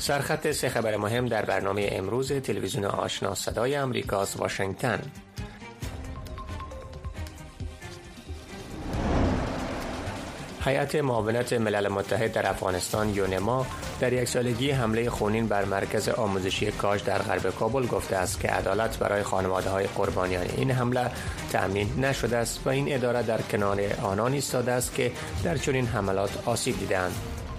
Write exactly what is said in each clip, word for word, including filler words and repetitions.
سرخط سه خبر مهم در برنامه امروز تلویزیون آشنا صدای آمریکا از واشنگتن. هیئت معاونت ملل متحد در افغانستان یونما در یک سالگی حمله خونین بر مرکز آموزشی کاج در غرب کابل گفته است که عدالت برای خانواده‌های قربانیان این حمله تأمین نشده است و این اداره در کنار آنان ایستاده است که در چنین حملات آسیب دیده‌اند.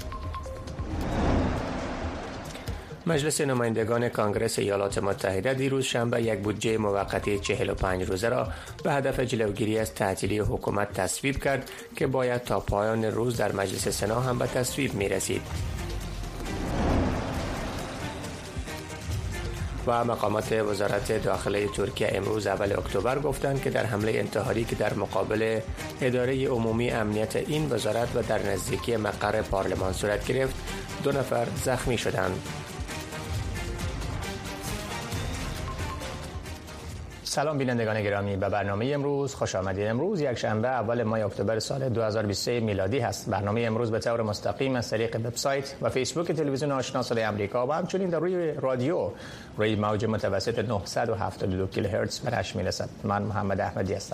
مجلس نمایندگان کانگرس ایالات متحده دیروز شنبه یک بودجه موقتی چهل و پنج روزه را به هدف جلوگیری از تعطیلی حکومت تصویب کرد که باید تا پایان روز در مجلس سنا هم به تصویب می رسید. و مقامات وزارت داخله ترکیه امروز اول اکتبر گفتند که در حمله انتحاری که در مقابل اداره عمومی امنیت این وزارت و در نزدیکی مقر پارلمان صورت گرفت، دو نفر زخمی شدند. سلام بینندگان گرامی، به برنامه امروز خوش آمدید. امروز یک شنبه اول ماه اکتبر سال دو هزار و بیست و سه میلادی هست. برنامه امروز به طور مستقیم از طریق وبسایت و فیسبوک تلویزیون آشنا صدای آمریکا و همچنین در روی رادیو روی موج متوسط نهصد و هفتاد و دو کیلوهرتز به نشر می‌رسد. من محمد احمدی هستم.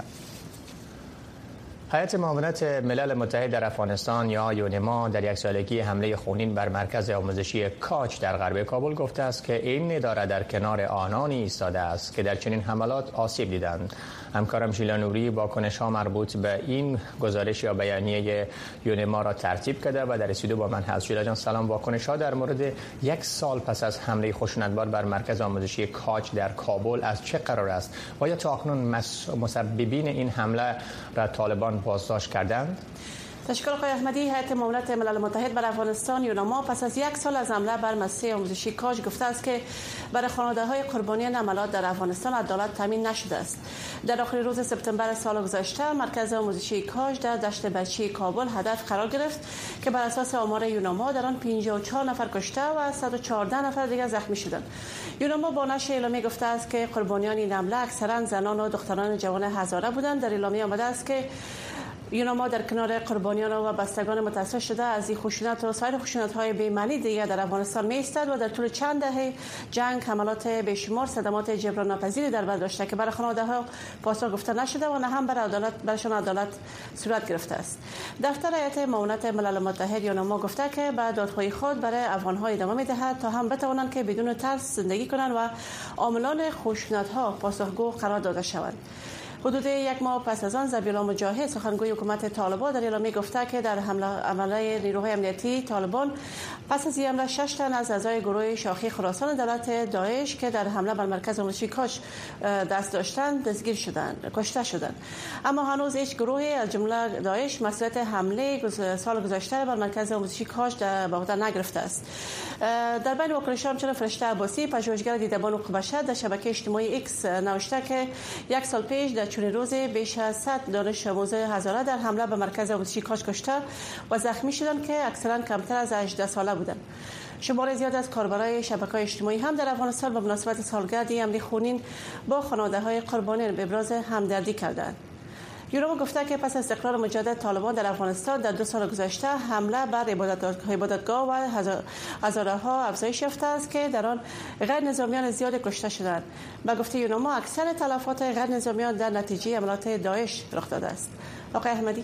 هیئت معاونت ملل متحد در افغانستان یا یونما در یک سالگی حمله خونین بر مرکز آموزشی کاج در غرب کابل گفته است که این اداره در کنار آنانی ایستاده است که در چنین حملات آسیب دیدند. همکارم شیلا نوری واکنش‌ها مربوط به این گزارش یا بیانیه یونما را ترتیب کرده و در استودیو با من هست. شیلا جان سلام، واکنش‌ها در مورد یک سال پس از حمله خشونتبار بر مرکز آموزشی کاج در کابل از چه قرار است؟ آیا تا اکنون مسببین این حمله را طالبان بازداشت کردند؟ تشکر آقای احمدی. هیئت معاونت ملل متحد بر افغانستان یونما پس از یک سال از حمله بر مؤسسه آموزشی کاج گفته است که برای خانواده‌های قربانیان حملات در افغانستان عدالت تامین نشده است. در آخرین روز سپتامبر سال گذشته مرکز آموزشی کاج در دشت بچی کابل هدف قرار گرفت که بر اساس آمار یونما در آن پنجاه و چهار نفر کشته و صد و چهارده نفر دیگر زخمی شدند. یونما با نشر اعلامیه گفته است که قربانیان این حمله اکثرا زنان و دختران جوان هزاره بودند. در اعلامیه آمده است که یونما در کنار قربانیان و بستگان متاثر شده از این خشونت و سایر خشونت‌های بی‌معنی دیگر در افغانستان می‌ایستد و در طول چند دهه جنگ حملات بیشمار صدمات جبران ناپذیری در بر داشته که برای خانواده‌ها پاسخ گفته نشده و نه هم بر عدالت برشان عدالت صورت گرفته است. دفتر هیئت معاونت ملل متحد یونما گفته که بعد دادخواهی خود برای افغان‌ها ادامه می‌دهد تا هم بتوانند که بدون ترس زندگی کنند و عاملان خشونت‌ها پاسخگو قرار داده شوند. حدود یک ماه پس از آن ذبیح الله مجاهد سخنگوی حکومت طالبان در اعلامیه گفته که در حمله عمله نیروهای امنیتی طالبان پس از این حمله شش تن از اعضای گروه شاخی خراسان دولت داعش که در حمله بر مرکز آموزشی کاج دست داشتند دستگیر شدند کشته شدند، اما هنوز هیچ گروهی از جمله داعش مسئولیت حمله سال گذشته بر مرکز آموزشی کاج در عهده نگرفته است. در بین واکنش‌ها همچنین فرشته عباسی پژوهشگر دیدبان حقوق بشر در شبکه اجتماعی ایکس نوشته که یک سال پیش در چنین روزی بیش از صد دانش آموز هزاره در حمله به مرکز آموزشی کاج کشته و زخمی شدند که اکثرا کمتر از هجده ساله بودند. شمار زیاد از کاربران شبکه‌های اجتماعی هم در افغانستان به مناسبت سالگرد حمله خونین با خانواده‌های قربانیان به ابراز همدردی کردند. یونما گفته که پس از استقرار مجدد طالبان در افغانستان در دو سال گذشته حمله بر عبادتگاه و هزاره‌ها افزایش یافته است که در آن غیر نظامیان زیاد کشته شدند. به گفته یونما اکثر تلفات غیر نظامیان در نتیجه حملات داعش رخ داده است. آقای احمدی.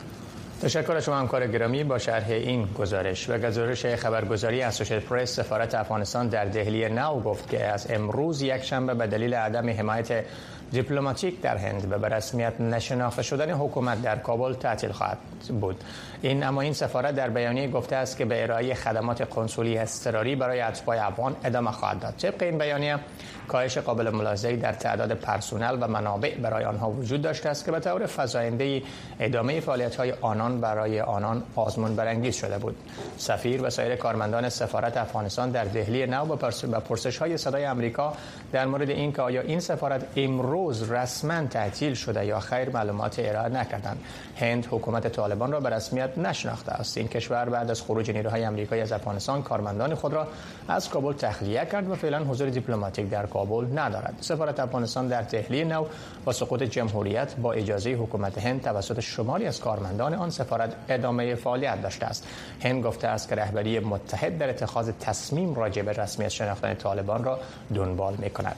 تشکر از شما همکار گرامی با شرح این گزارش. و گزارش خبرگزاری اسوسییتد پرس سفارت افغانستان در دهلی نو گفت که از امروز یک شنبه به دلیل عدم حمایت دیپلماتیک در هند و به رسمیت نشناخته شدن حکومت در کابل تعطیل خواهد بود. این اما این سفارت در بیانیه گفته است که به ارائه خدمات کنسولی اضطراری برای اتباع افغان ادامه خواهد داد. طبق این بیانیه کاهش قابل ملاحظه‌ای در تعداد پرسنل و منابع برای آنها وجود داشته است که به طور فزاینده ادامه فعالیت‌های آنان برای آنان آزمون برانگیز شده بود. سفیر و سایر کارمندان سفارت افغانستان در دهلی نو با پرسش‌های صدای آمریکا در مورد اینکه آیا این سفارت امروز رسما تعطیل شده یا خیر معلومات ارائه نکردند. هند حکومت طالبان را به رسمیت نشناخته است. این کشور بعد از خروج نیروهای آمریکایی از افغانستان کارمندان خود را از کابل تخلیه کرد و فعلا حضور دیپلماتیک در کابل کابل ندارد. سفارت افغانستان در دهلی نو با سقوط جمهوریت با اجازه حکومت هند توسط شماری از کارمندان آن سفارت ادامه فعالیت داشته است. هند گفته است که رهبری متحد در اتخاذ تصمیم راجع به رسمیت شناختن طالبان را دنبال می‌کند.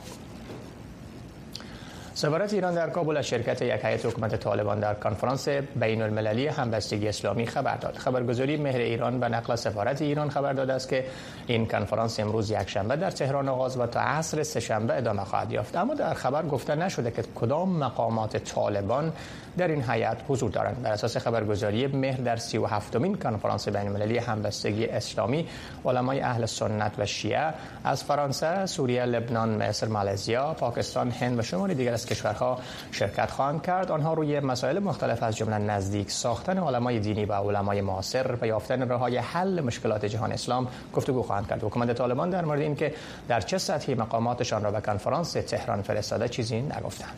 سفارت ایران در کابل از شرکت یک هیئت حکومت طالبان در کنفرانس بین المللی همبستگی اسلامی خبر داد. خبرگزاری مهر ایران به نقل سفارت ایران خبر داده است که این کنفرانس امروز یکشنبه در تهران آغاز و تا عصر سه‌شنبه ادامه خواهد یافت. اما در خبر گفته نشده که کدام مقامات طالبان در این هیئت حضور دارند. بر اساس خبرگزاری مهر در سی و هفتمین کنفرانس بین المللی همبستگی اسلامی علمای اهل سنت و شیعه از فرانسه، سوریه، لبنان، مصر، مالزیا، پاکستان، هند و شماری دیگر از کشورها شرکت خواهند کرد. آنها روی مسائل مختلف از جمله نزدیک ساختن علمای دینی و علمای معاصر و یافتن راه‌های حل مشکلات جهان اسلام گفتگو خواهند کرد. حکومت طالبان در مورد اینکه در چه سطحی مقاماتشان را به کنفرانس تهران فرستاده چیزی نگفتند.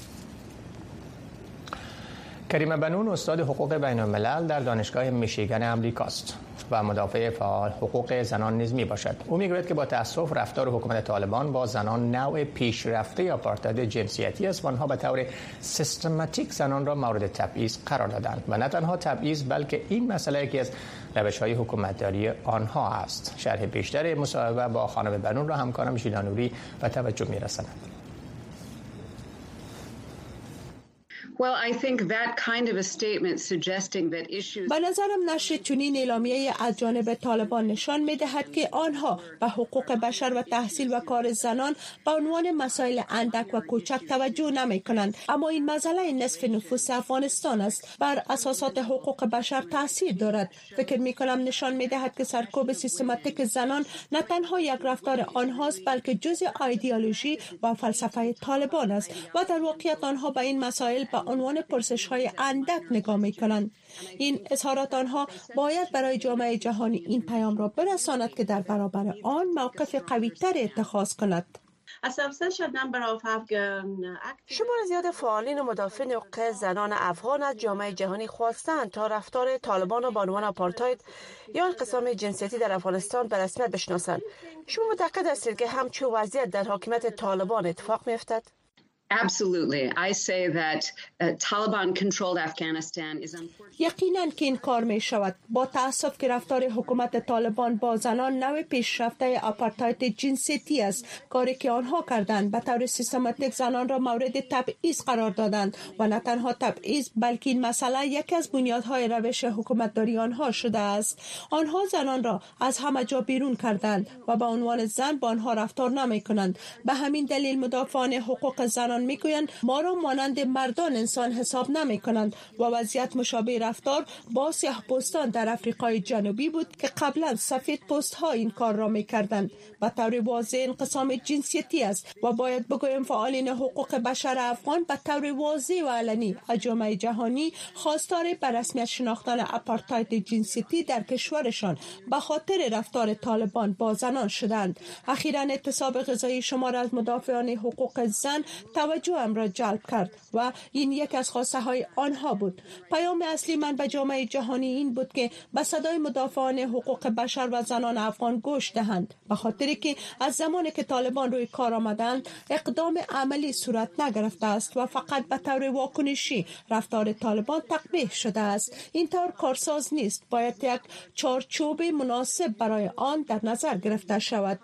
کریم بنون استاد حقوق بین الملل در دانشگاه میشیگن امریکاست و مدافع فعال حقوق زنان نیز می باشد. او میگوید که با تأسف رفتار حکومت طالبان با زنان نوع پیشرفته آپارتاید جنسیتی است و آنها به طور سیستماتیک زنان را مورد تبعیض قرار دادند و نه تنها تبعیض بلکه این مسئله یکی از روش‌های حکومتداری آنها است. شرح بیشتر مصاحبه با خانم بنون را همکارم ژیلا نوری به توجه می‌رساند. Well, I think that kind of a statement suggesting that issues به نظرم نشر چنین اعلامیه از جانب طالبان نشان می‌دهد که آنها به حقوق بشر و تحصیل و کار زنان به عنوان مسائل اندک و کوچک توجه نمی‌کنند. اما این مسئله نصف نفوس افغانستان است. بر اساسات حقوق بشر تاثیر دارد. فکر می‌کنم نشان می‌دهد که سرکوب سیستماتیک زنان نه تنها یک رفتار آنهاست بلکه جزء ایدئولوژی و فلسفه طالبان است و در واقعیت آنها به این مسائل به عنوان پرسش‌های اندک نگاه می‌کنند. این اظهارات آنها باید برای جامعه جهانی این پیام را برساند که در برابر آن موقف قوی‌تر اتخاذ کند. شمار زیاد فعالین و مدافعین حقوق زنان افغان از جامعه جهانی خواستند تا رفتار طالبان را به عنوان آپارتاید یا انقسام جنسیتی در افغانستان به رسمیت بشناسند. شما معتقد هستید که همچون وضعیت در حاکمیت طالبان اتفاق می‌افتد؟ Absolutely. I say that uh, Taliban-controlled Afghanistan is unfortunate. یقیناً که این کار می شود. با تأسف که رفتار حکومت طالبان با زنان نوع پیشرفته آپارتاید جنسیتی است. کاری که آنها کردند به طور سیستماتیک زنان را مورد تبعیض قرار دادند و نه تنها تبعیض بلکه این مسئله یکی از بنیادهای روش حکومتداری آنها شده است. آنها زنان را از همه جا بیرون کردند و به عنوان زن با آنها رفتار نمی کنند. به همین دلیل مدافعان حقوق زنان میگویند ما را مانند مردان انسان حساب نمی کنند و وضعیت مشابه رفتار با سیاه پوستان در آفریقای جنوبی بود که قبلا سفید پوست ها این کار را می کردند. به طور واضح انقسام جنسیتی است و باید بگویم فعالین حقوق بشر افغان به طور واضح و علنی از جامعه جهانی خواستار به رسمیت شناختن آپارتاید جنسیتی در کشورشان به خاطر رفتار طالبان با زنان شدند. اخیراً اعتصاب غذایی شمار از مدافعان حقوق زن توجه ام را جلب کرد و این یک از خواسته های آنها بود. پیام اصلی من به جامعه جهانی این بود که به صدای مدافعان حقوق بشر و زنان افغان گوش دهند، به خاطر که از زمانی که طالبان روی کار آمدند اقدام عملی صورت نگرفته است و فقط به طور واکنشی رفتار طالبان تقبیح شده است. این طور کارساز نیست. باید یک چارچوب مناسب برای آن در نظر گرفته شود.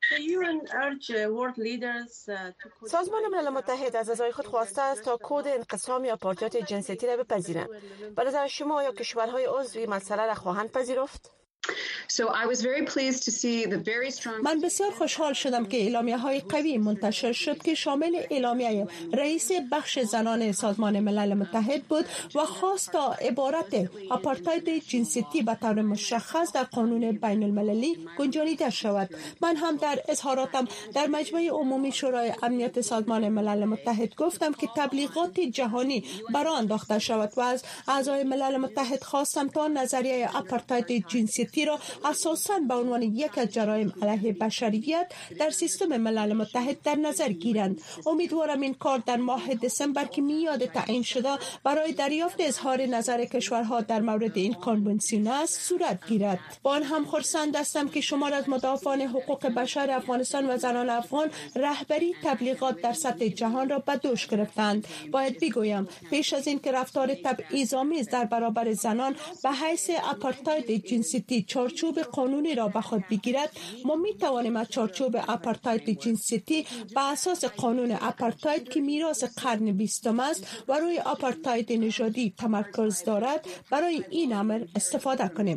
سازمان ملل متحد از اعضای خود خواسته است تا کد انقسام یا آپارتاید جنسیتی را بپذیرند. به نظر شما یا کشورهای عضوی مسئله را خواهند پذیرفت؟ So I was very pleased to see the very strong من بسیار خوشحال شدم که اعلامیه های قوی منتشر شد که شامل اعلامیه رئیس بخش زنان سازمان ملل متحد بود و خواست تا عبارت آپارتاید جنسیتی به طور مشخص در قانون بین المللی گنجانیده شود. من هم در اظهاراتم در مجمع عمومی شورای امنیت سازمان ملل متحد گفتم که تبلیغات جهانی برای انداخته شود و از اعضای ملل متحد خواستم تا نظریه آپارتاید جنسیتی را اساساً به عنوان یک از جرایم علیه بشریت در سیستم ملل متحد در نظر گیرند. امیدوارم این کار در ماه دسامبر که میاد تعیین شده برای دریافت اظهار نظر کشورها در مورد این کنونسیون است صورت گیرد. با آن هم خرسند هستم که شمار از مدافعان حقوق بشر افغانستان و زنان افغان رهبری تبلیغات در سطح جهان را به دوش گرفتند. باید بگویم پیش از این که رفتار تبعیض‌آمیز در برابر زنان به حیث آپارتاید جنسیتی چارچوب قانونی را به خود بگیرد، ما می توانیم از چارچوب آپارتاید جنسیتی به اساس قانون آپارتاید که میراث قرن بیستم است و روی آپارتاید نژادی تمرکز دارد برای این امر استفاده کنیم.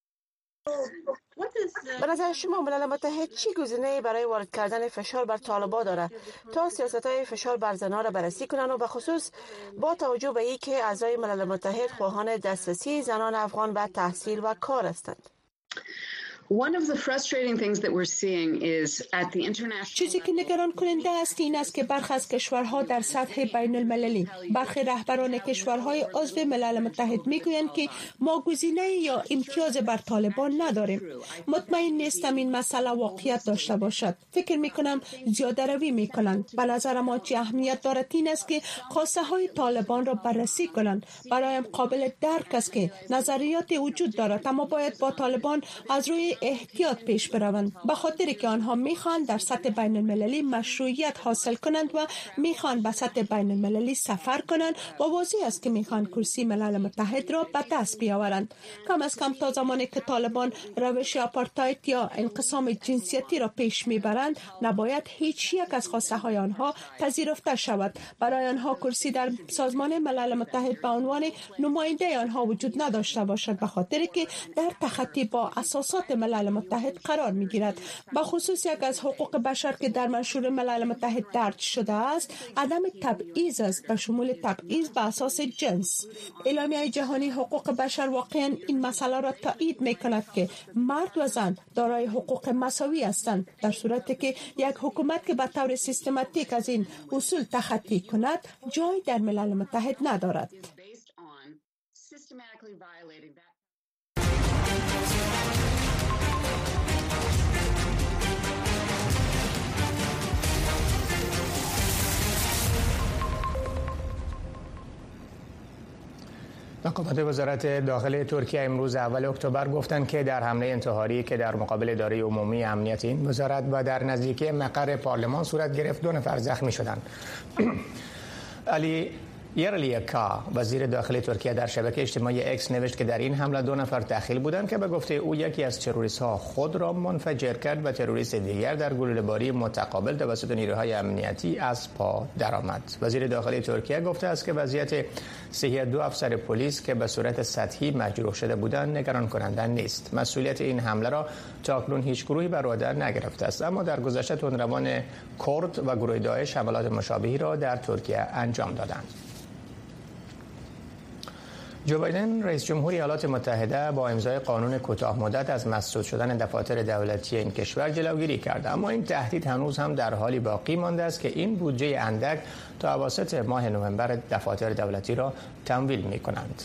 به نظر شما ملل متحد چی گزینه‌ای برای وارد کردن فشار بر طالبان دارد تا سیاست‌های فشار بر زنان را بررسی کنند و به خصوص با توجه به اینکه اعضای ملل متحد خواهان دسترسی زنان افغان به تحصیل و کار هستند؟ One of the frustrating things that we're seeing is at the international چیزی که نگران کننده است این است که برخی از کشورها در سطح بین المللی، برخی رهبران کشورهای عضو ملل متحد میگویند که ما گزینه یا امتیاز بر طالبان نداریم. مطمئن نیستم این مسئله واقعیت داشته باشد. فکر میکنم زیاده روی میکنند. به نظر ما چه اهمیت دارد این است که خواسته های طالبان را بررسی کنند. برایم قابل درک است که نظریات وجود دارد، اما باید با طالبان از روی احتیاط پیش بروند، به خاطر که آنها میخوان در سطح بین المللی مشروعیت حاصل کنند و میخوان به سطح بین المللی سفر کنند و واضح است که میخوان کرسی ملل متحد را به دست بیاورند. کم از کم تا زمانی که طالبان روش آپارتاید یا انقسام جنسیتی را پیش میبرند، نباید هیچ یک از خواسته های آنها پذیرفته شود. برای آنها کرسی در سازمان ملل متحد به عنوان نماینده آنها وجود نداشته باشد، به خاطر که در تخطی با اساسات ملل متحد قرار می گیرد. به خصوص یک از حقوق بشر که در منشور ملل متحد درج شده است عدم تبعیض است، به شمول تبعیض به اساس جنس. اعلامیه جهانی حقوق بشر واقعا این مسئله را تایید می کند که مرد و زن دارای حقوق مساوی هستند، در صورتی که یک حکومت که به طور سیستماتیک از این اصول تخطی کند جای در ملل متحد ندارد. مقامات وزارت داخل ترکیه امروز اول اکتبر گفتند که در حمله انتحاری که در مقابل اداره عمومی امنیت این وزارت و در نزدیکی مقر پارلمان صورت گرفت دو نفر زخمی شدند. علی یرلیکا وزیر داخل ترکیه در شبکه اجتماعی اکس نوشت که در این حمله دو نفر دخیل بودند که به گفته او یکی از تروریست‌ها خود را منفجر کرد و تروریست دیگر در گلوله‌باری متقابل توسط نیروهای امنیتی از پا درآمد. وزیر داخل ترکیه گفته است که وضعیت صحی دو افسر پلیس که به صورت سطحی مجروح شده بودند نگران کننده نیست. مسئولیت این حمله را تاکنون هیچ گروهی بر عهده نگرفته است، اما در گذشته تندروان کرد و گروه داعش حملات مشابهی را در ترکیه انجام دادند. جو بایدن رئیس جمهور ایالات متحده با امضای قانون کوتاه مدت از مسدود شدن دفاتر دولتی این کشور جلوگیری کرد، اما این تهدید هنوز هم در حالی باقی مانده است که این بودجه اندک تا اواسط ماه نوامبر دفاتر دولتی را تمویل می‌کنند.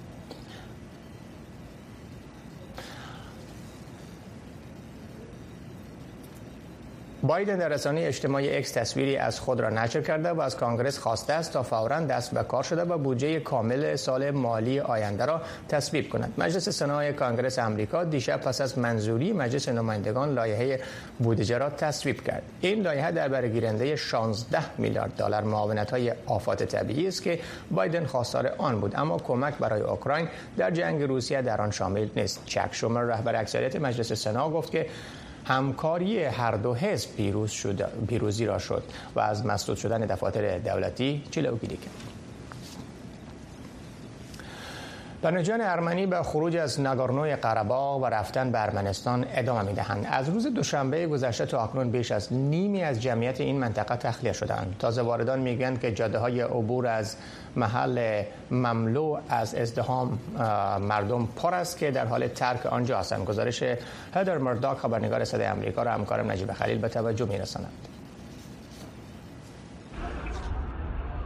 بایدن در رسانه اجتماعی اکس تصویری از خود را نشر کرده و از کانگرس خواسته است تا فوراً دست به کار شده و بودجه کامل سال مالی آینده را تصویب کند. مجلس سنای کانگرس آمریکا دیشب پس از منظوری مجلس نمایندگان لایحه بودجه را تصویب کرد. این لایحه در برگیرنده شانزده میلیارد دلار معاونت‌های آفات طبیعی است که بایدن خواستار آن بود، اما کمک برای اوکراین در جنگ روسیه در آن شامل نیست. چک شومر رهبر اکثریت مجلس سنا گفت که همکاری هر دو حزب پیروز شد پیروزی را شد و از مسدود شدن دفاتر دولتی جلوگیری کرد. بانویان ارمنی به خروج از ناگورنوی قره‌باغ و رفتن به ارمنستان ادامه می‌دهند. از روز دوشنبه گذشته تا اکنون بیش از نیمی از جمعیت این منطقه تخلیه شدند. تازه واردان میگویند که جاده‌های عبور از محل مملو از ازدحام مردم پر است که در حال ترک آنجا هستند. گزارش هدر مرداک خبرنگار صدای آمریکا را همکارم نجیب خلیل به توجه می‌رساند.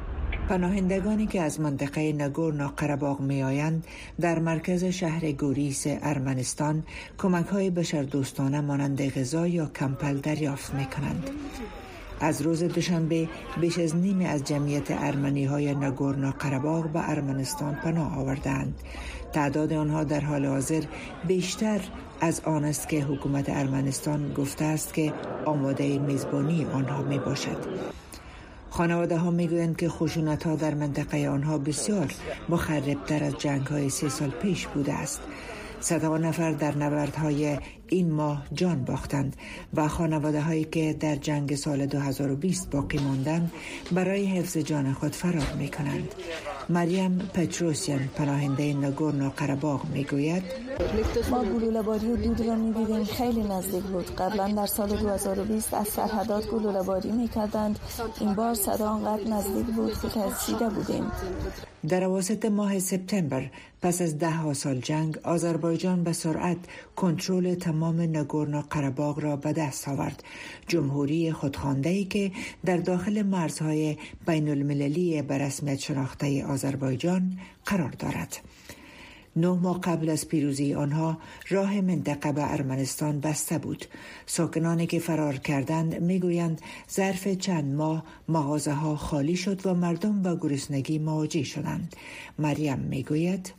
پناهندگانی که از منطقه ناگورنو قره‌باغ می‌آیند در مرکز شهر گوریس ارمنستان کمک‌های بشردوستانه مانند غذا یا کمپل دریافت می‌کنند. از روز دوشنبه بیش از نیم از جمعیت ارمنی‌های ناگورنو قره‌باغ به ارمنستان پناه آوردند. تعداد آنها در حال حاضر بیشتر از آن است که حکومت ارمنستان گفته است که آماده میزبانی آنها می باشد. خانواده ها می گویند که خشونت ها در منطقه آنها بسیار مخربتر از جنگ های سه سال پیش بوده است. صدها نفر در نبردهای این ماه جان باختند و خانواده هایی که در جنگ سال دو هزار و بیست باقی ماندند برای حفظ جان خود فرار می کنند. مریم پتروسیان پناهنده ناگورنو قره‌باغ می گوید ما گلوله‌باری و دود را می دیدیم، خیلی نزدیک بود. قبلا در سال دو هزار و بیست از سرحدات گلوله‌باری می کردند. این بار صدا آنقدر نزدیک بود که ترسیده بودیم. در اواسط ماه سپتامبر پس از ده ها سال جنگ آذربایجان به سرعت کنترل تمام ناگورنو قره‌باغ را به دست آورد. جمهوری خودخوانده‌ای که در داخل مرزهای بین المللی به رسمیت شناخته آذربایجان قرار دارد. نه ماه قبل از پیروزی آنها راه منطقه به ارمنستان بسته بود. ساکنانی که فرار کردند میگویند ظرف چند ماه مغازه ها خالی شد و مردم با گرسنگی مواجه شدند. مریم میگوید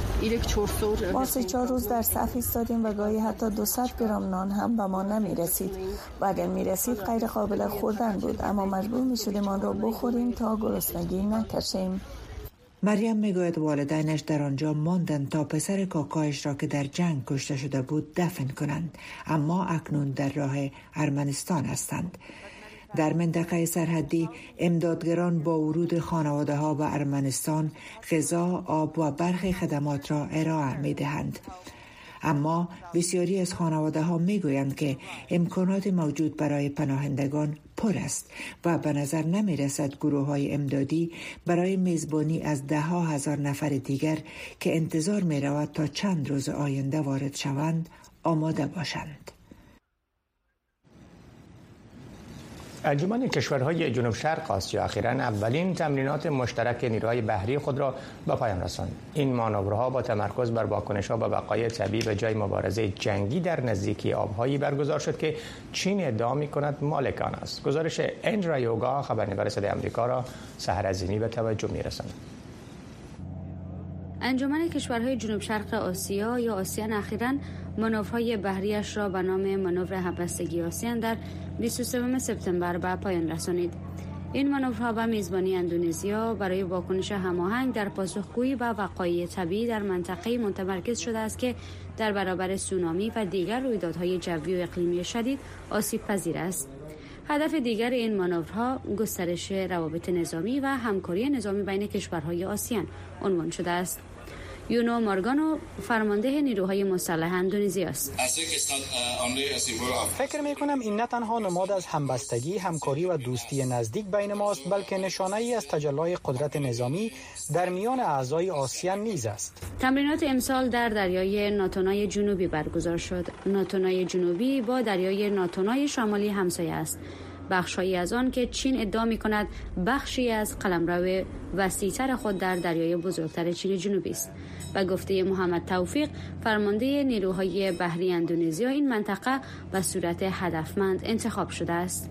ما سه چهار روز در صف ایستادیم و گاهی حتی دویست گرم نان هم به ما نمی رسید و اگر می رسید غیر قابل خوردن بود، اما مجبور می شدیم آن را بخوریم تا گرسنگی نکشیم. مریم میگوید والدینش در آنجا ماندند تا پسر کاکایش را که در جنگ کشته شده بود دفن کنند، اما اکنون در راه ارمنستان هستند. در منطقه سرحدی امدادگران با ورود خانواده ها به ارمنستان غذا، آب و برخی خدمات را ارائه می دهند. اما بسیاری از خانواده ها می گویند که امکانات موجود برای پناهندگان پر است و به نظر نمی رسد گروه های امدادی برای میزبانی از ده ها هزار نفر دیگر که انتظار می رود تا چند روز آینده وارد شوند آماده باشند. انجمن کشورهای جنوب شرق آسیا اخیراً اولین تمرینات مشترک نیروهای بحری خود را به پایان رساند. این مانورها با تمرکز بر واکنش‌ها به بقای طبیعی به جای مبارزه جنگی در نزدیکی آب‌هایی برگزار شد که چین ادعا می‌کند مالک آن است. گزارش اندرا یوگا خبرنگار صدای آمریکا را سحر عظیمی به توجه می‌رساند. انجمن کشورهای جنوب شرق آسیا یا آسیان اخیراً مانورهای بحریش را به نام مانور همبستگی آسیان در بیست و سوم سپتامبر به پایان رسانید. این مانورها به میزبانی اندونزیا برای واکنش هماهنگ در پاسخگویی به وقایع طبیعی در منطقه متمرکز شده است که در برابر سونامی و دیگر رویدادهای جوی و اقلیمی شدید آسیب پذیر است. هدف دیگر این مانورها گسترش روابط نظامی و همکاری نظامی بین کشورهای آسیان عنوان شده است. یونو مارگانو فرمانده نیروهای مسلح اندونزی است. فکر می کنم این نه تنها نماد از همبستگی، همکاری و دوستی نزدیک بین ماست، بلکه نشانه ای از تجلای قدرت نظامی در میان اعضای آسیان نیز است. تمرینات امسال در دریای ناتونای جنوبی برگزار شد. ناتونای جنوبی با دریای ناتونای شمالی همسایه است. بخشی از آن که چین ادعا می کند بخشی از قلمرو وسیع‌تر خود در دریای بزرگتر چین جنوبی است. و گفته محمد توفیق فرمانده نیروهای بحری اندونزیا، این منطقه به صورت هدفمند انتخاب شده است.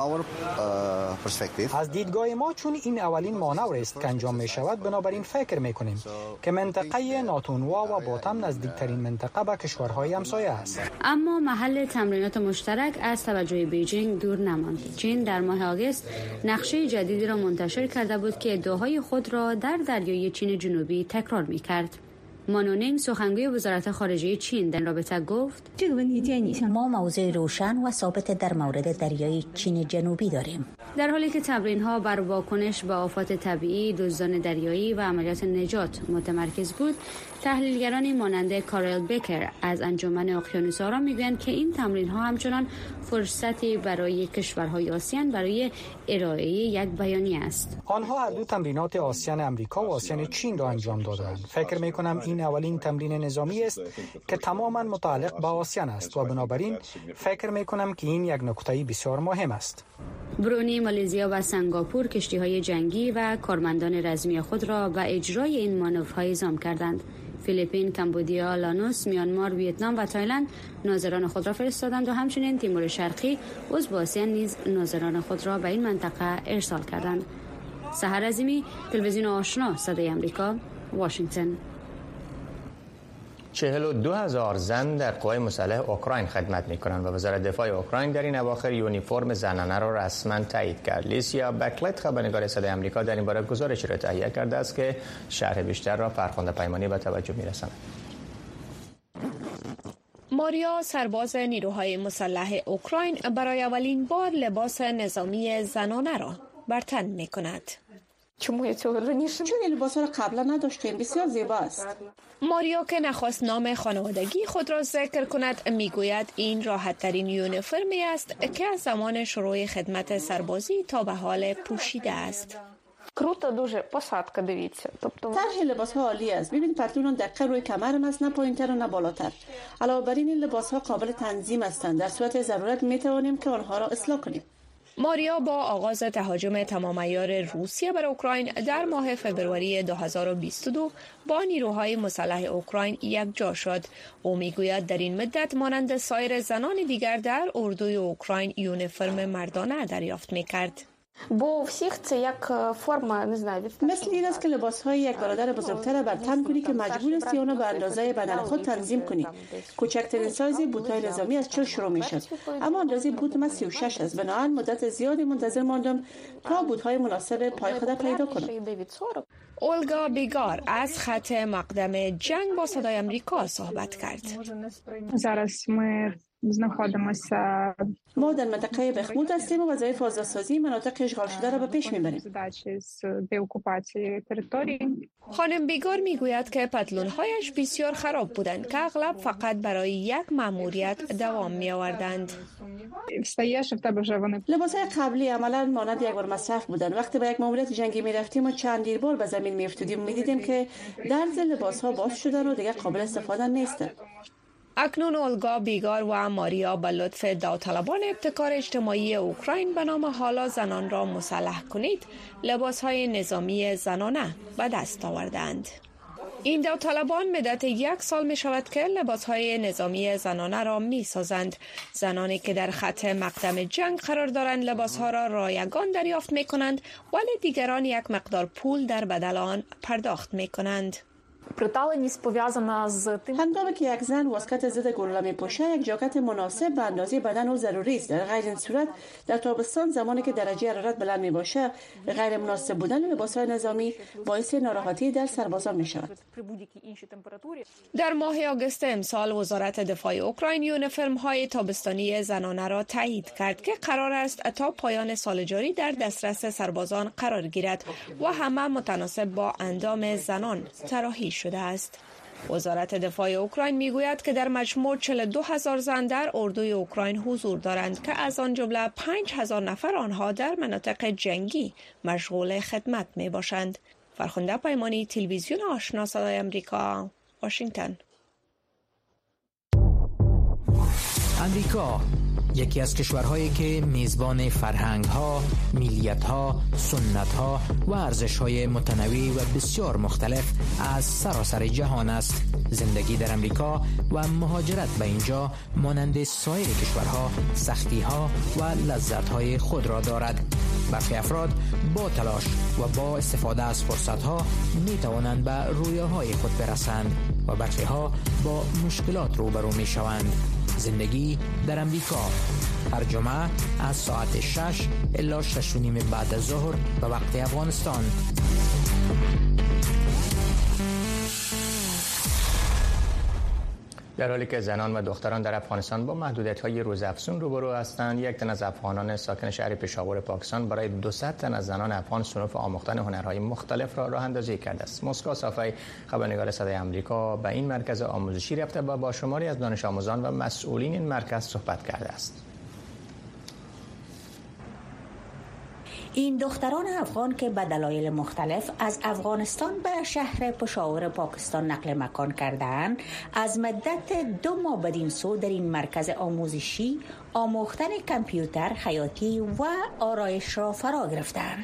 از دیدگاه ما چون این اولین مانور است که انجام می شود، بنابراین فکر می کنیم که منطقه ناتونوا و باتام نزدیکترین منطقه به کشورهای همسایه است. اما محل تمرینات مشترک از توجه بیجینگ دور نماند. چین در ماه آگوست نقشه جدیدی را منتشر کرده بود که ادعاهای خود را در دریای چین جنوبی تکرار می کرد. مانونینگ سخنگوی وزارت خارجه چین در رابطه گفت: ما موضوع روشن و ثابت در مورد دریای چین جنوبی داریم. در حالی که تمرین‌ها بر واکنش به آفات طبیعی، دزدان دریایی و عملیات نجات متمرکز بود، تحلیلگرانی مانند کارل بکر از انجمن اقیانوس‌آرا می‌گویند که این تمرین‌ها همچنان فرصتی برای کشورهای آسیان برای ارائه یک بیانیه است. آنها هر دو تمرینات آسیان امریکا و آسیان چین را انجام دادند. فکر می‌کنم این این اولین تمرین نظامی است که تماما متعلق به آسیان است و بنابراین فکر می کنم که این یک نکته بسیار مهم است. برونی، مالزیا و سنگاپور کشتی‌های جنگی و کارمندان رزمی خود را به اجرای این مانورهای اعزام کردند. فیلیپین، کمبودیا، لانوس، میانمار، ویتنام و تایلند ناظران خود را فرستادند و همچنین تیمور شرقی عضو آسیان نیز ناظران خود را به این منطقه ارسال کردند. سحر عظیمی، تلویزیون آشنا، صدای آمریکا، واشنگتن. چهل و دو هزار زن در قوای مسلح اوکراین خدمت می‌کنند و وزارت دفاع اوکراین در این اواخر یونیفرم زنانه را رسما تایید کرد. لیسیا بکلت، خبرنگار صدای آمریکا، در این باره گزارشی را تهیه کرده است که شرح بیشتر را فرخنده پیمانی به توجه می‌رساند. ماریا، سرباز نیروهای مسلح اوکراین، برای اولین بار لباس نظامی زنانه را بر تن می‌کند. چون این لباس را قبلا نداشتیم، بسیار زیبا است. ماریا که نخواست نام خانوادگی خود را ذکر کند میگوید این راحت ترین یونیفرمی است که از زمان شروع خدمت سربازی تا به حال پوشیده است. طرح لباس ها عالی است. ببین پتلون دقیق روی کمرم است، نه پایینتر و نه بالاتر. علاوه بر این لباس ها قابل تنظیم هستند. در صورت ضرورت می توانیم که آنها را اصلاح کنیم. ماریا با آغاز تهاجم تمام عیار روسیه بر اوکراین در ماه فوریه دو هزار و بیست و دو با نیروهای مسلح اوکراین یکجا شد. او میگوید در این مدت مانند سایر زنان دیگر در اردوی اوکراین یونیفرم مردانه دریافت میکرد. مثل این است که لباس های یک برادر بزرگتر بر تن کنی که مجبور استی آنها به اندازه بدن خود تنظیم کنی. کوچکترین سایز بوت های نظامی از چهل شروع می شد، اما اندازه بوت من سی و شش است. بنابراین مدت زیادی منتظر ماندم تا بوت های مناسب پای خود پیدا کنم. اولگا بیگار از خط مقدم جنگ با صدای آمریکا صحبت کرد. ما در منطقه بخمود هستیم و وظایف آزادسازی مناطق اشغال شده را به پیش میبریم. خانم بیگار میگوید که پتلونهایش بسیار خراب بودند که اغلب فقط برای یک مأموریت دوام می آوردند. لباسهای قبلی عملا مانند یک بار مصرف بودند. وقتی به یک مأموریت جنگی می رفتیم و چندین بار به زمین می افتادیم می دیدیم که درز لباسها باز شدن و دیگر قابل استفاده نیستند. اکنون اولگا بیگار و ماریا به لطف داوطلبان ابتکار اجتماعی اوکراین به نام حالا زنان را مسلح کنید لباسهای نظامی زنانه به دست آوردند. این داوطلبان مدت یک سال می شود که لباسهای نظامی زنانه را می سازند. زنانی که در خط مقدم جنگ قرار دارند لباسها را رایگان دریافت می کنند، ولی دیگران یک مقدار پول در بدل آن پرداخت می کنند. هنگامی که یک زن واسکت ضد گلوله می‌پوشد، یک جاکت مناسب به اندازه بدن او ضروری است. در غیر این صورت در تابستان زمانی که درجه حرارت بلند میباشد، غیر مناسب بودن لباس‌های نظامی باعث ناراحتی در سربازان می‌شود. در ماه آگوست امسال وزارت دفاع اوکراین یونیفرم‌های تابستانی زنانه را تایید کرد که قرار است تا پایان سال جاری در دسترس سربازان قرار گیرد و همه متناسب با اندام زنان طراحی شده است. وزارت دفاع اوکراین میگوید که در مجموع چهل و دو هزار زن در اردوی اوکراین حضور دارند که از آن جمله پنج هزار نفر آنها در مناطق جنگی مشغول خدمت می باشند. فرخنده پیمانی، تلویزیون آشنا، صدای آمریکا، واشنگتن. آمریکا یکی از کشورهایی که میزبان فرهنگ‌ها، ملیت‌ها، سنت‌ها و ارزش‌های متنوع و بسیار مختلف از سراسر جهان است. زندگی در آمریکا و مهاجرت به اینجا مانند سایر کشورها سختی‌ها و لذت‌های خود را دارد. برخی افراد با تلاش و با استفاده از فرصت‌ها می‌توانند به رویاهای خود برسند و برخی‌ها با مشکلات روبرو می‌شوند. زندگی در آمریکا هر جمعه از ساعت شش الی شش و نیم بعد از ظهر به وقت افغانستان. در حالی که زنان و دختران در افغانستان با محدودیت‌های روزافزون روبرو هستند، یک تن از افغانان ساکن شهر پشاور پاکستان برای دویست تن از زنان افغان صنوف آموختن هنرهای مختلف را راه اندازی کرده است. مسکو صافی، خبرنگار صدای آمریکا، به این مرکز آموزشی رفته و با شماری از دانش آموزان و مسئولین این مرکز صحبت کرده است. این دختران افغان که به دلایل مختلف از افغانستان به شهر پشاور پاکستان نقل مکان کردند، از مدت دو ماه بدین سو در این مرکز آموزشی آموختن کامپیوتر، خیاطی و آرایش را فرا گرفتند.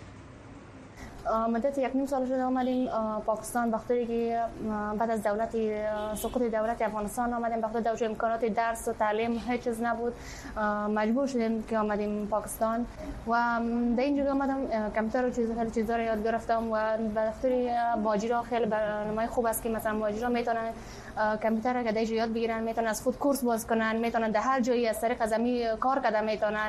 مدت یک نیم سال شده آمدیم پاکستان، بخاطری که بعد از دولت سقوط دولت افغانستان آمدیم، بخاطر داشت امکانات درس و تعلیم هیچ چیز نبود، مجبور شدیم که آمدیم پاکستان و در اینجا آمدم کامپیوتر و چیز خیلی چیزا رو یاد گرفتم و بخاطر ماجرا خیلی برنامه خوب است که مثلا ماجرا میتونن کامپیوتر را که یاد بگیرن، میتونن از خود کورس باز کنن، میتونن در هر جایی از طریق زمین کار کردن میتونن.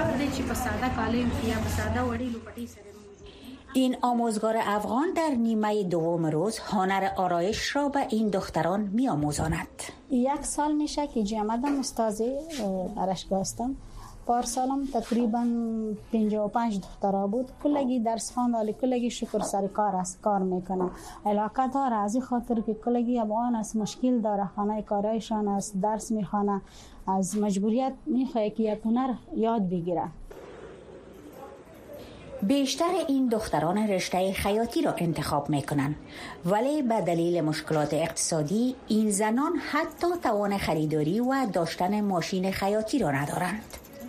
این آموزگار افغان در نیمه دوم روز هنر آرایش را به این دختران می آموزاند. یک سال میشه که جی آمدم استازی آرایشگاه هستم. پارسالم تقریبا پنجاه و پنج دخترها بود. کلگی درس خواند، ولی کلگی شکر سر کار است، کار میکنه. علاقه داره از این خاطر که کلگی افغان است، مشکل داره، خانه کارایشان است، درس میخوانه، از مجبوریت میخواد که یک هنر یاد بگیره. بیشتر این دختران رشته خیاطی را انتخاب میکنند، ولی به دلیل مشکلات اقتصادی این زنان حتی توان خریداری و داشتن ماشین خیاطی را ندارند.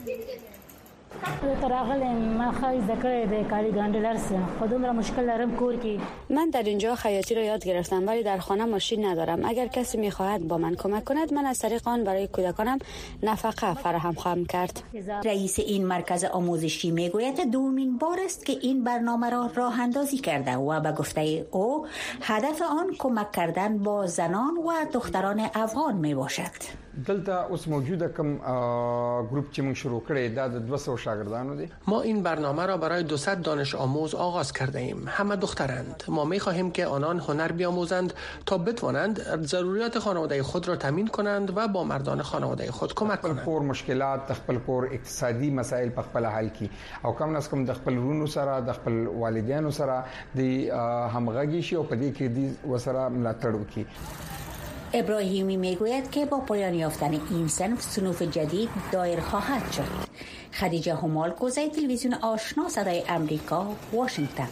من در اینجا خیاطی را یاد گرفتم، ولی در خانه ماشین ندارم. اگر کسی میخواهد با من کمک کند، من از طریق آن برای کودکانم نفقه فراهم خواهم کرد. رئیس این مرکز آموزشی میگوید دومین بار است که این برنامه را راه اندازی کرده و به گفته او هدف آن کمک کردن با زنان و دختران افغان می باشد. دلته اوس موجوده کوم گروپ چې موږ شروع کړی دا د دویست شاگردانو دی. ما این برنامه را برای دویست دانش آموز آغاز کرده ایم. همه دخترند. ما می خواهیم که آنان هنر بیاموزند تا بتوانند ضروریات خانواده خود را تامین کنند و با مردان خانواده خود کمک کنند. کور مشکلات، خپل کور اقتصادي مسائل په خپل حل کی او کم نس کم د خپل ورونو سره، د خپل والدینو سره د همغږي شي او په دې کې د وسره ملاتړ وکړي. ابراهیمی میگوید که با پایان یافتن این صنف صنوف جدید دایر خواهد شد. خدیجه همال کوزه، تلویزیون آشنا، صدای امریکا، واشنگتن.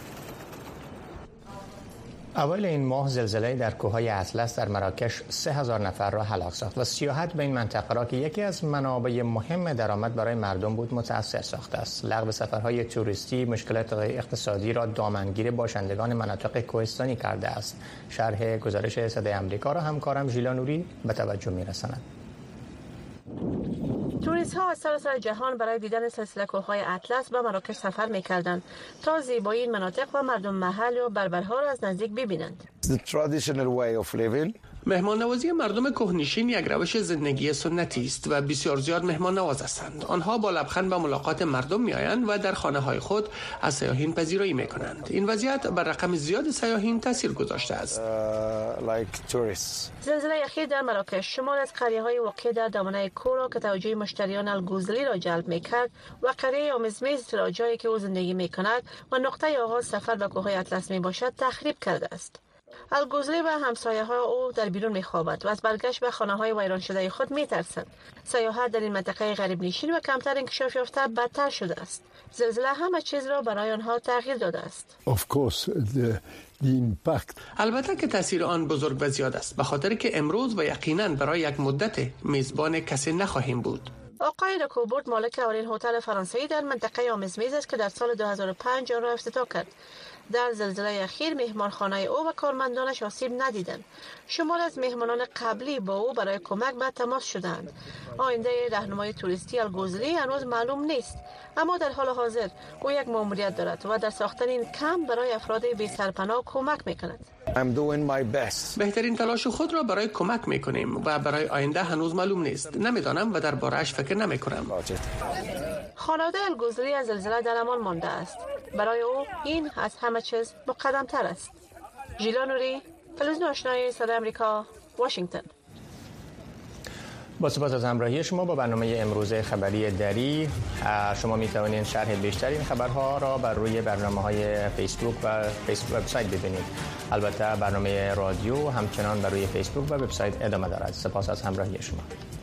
اول این ماه زلزله در کوههای اطلس در مراکش سه هزار نفر را هلاک ساخت و سیاحت به این منطقه را که یکی از منابع مهم درآمد برای مردم بود متاثر ساخته است. لغو سفرهای توریستی مشکلات اقتصادی را دامنگیر باشندگان مناطق کوهستانی کرده است. شرح گزارش صدای آمریکا را همکارم ژیلا نوری به توجه می‌رساند. توریست ها از سراسر جهان برای دیدن سلسله کوههای اطلس به مراکش سفر می‌کردند تا زیبایی این مناطق و مردم محل و بربرها را از نزدیک ببینند. مهمان نوازی مردم کوهنشین یک روش زندگی سنتی است و بسیار زیاد مهمان نواز هستند. آنها با لبخند به ملاقات مردم میآیند و در خانه های خود از سیاحین پذیرایی میکنند. این وضعیت بر رقم زیاد سیاحین تاثیر گذاشته است. زلزله اخیر در مراکش شمال از قریه های واقع در دامنه کوه را که توجه مشتریان الگوزلی را جلب میکرد و قریه آمزمیز را جایی که او زندگی میکند و نقطه آغاز سفر به کوههای اطلس میباشد تخریب کرده است. الگوزلی و همسایه ها او در بیرون میخوابد و از برگشت به خانه های ویران شده خود میترسند. سیاحت در این منطقه غریب نشین و کمتر انکشاف یافته بدتر شده است. زلزله همه چیز را برای آنها تغییر داده است. Of course, the, the impact. البته که تاثیر آن بزرگ و زیاد است، به خاطر که امروز و یقینا برای یک مدت میزبان کسی نخواهیم بود. آقای رکوبورت مالک اولین هتل فرانسوی در منطقه آمزمیز است که در سال دو هزار و پنج آن را افتتاح کرد. در زلزله اخیر مهمانخانه او و کارمندانش آسیب ندیدند. شمار از مهمانان قبلی با او برای کمک به تماس شدند. آینده راهنمای توریستی الگوزلی هنوز معلوم نیست، اما در حال حاضر او یک مأموریت دارد و در ساختن این کمپ برای افراد بی سرپناه کمک میکند. I'm doing my best. بهترین تلاش خود را برای کمک میکنیم و برای آینده هنوز معلوم نیست. نمیدانم و درباره‌اش فکر نمیکنم. خانواده الگوزلی از زلزله در امان مانده است. برای او این از همه چیز مقدم تر است. ژیلا نوری، تلویزیون آشنای صدای آمریکا، واشنگتن. با سپاس از همراهی شما با برنامه امروز خبری دری. شما می توانید شرح بیشتر این خبرها را بر روی برنامه‌های فیسبوک و فیسبوک وبسایت ببینید. البته برنامه رادیو همچنان بر روی فیسبوک و وبسایت ادامه دارد. سپاس از همراهی شما.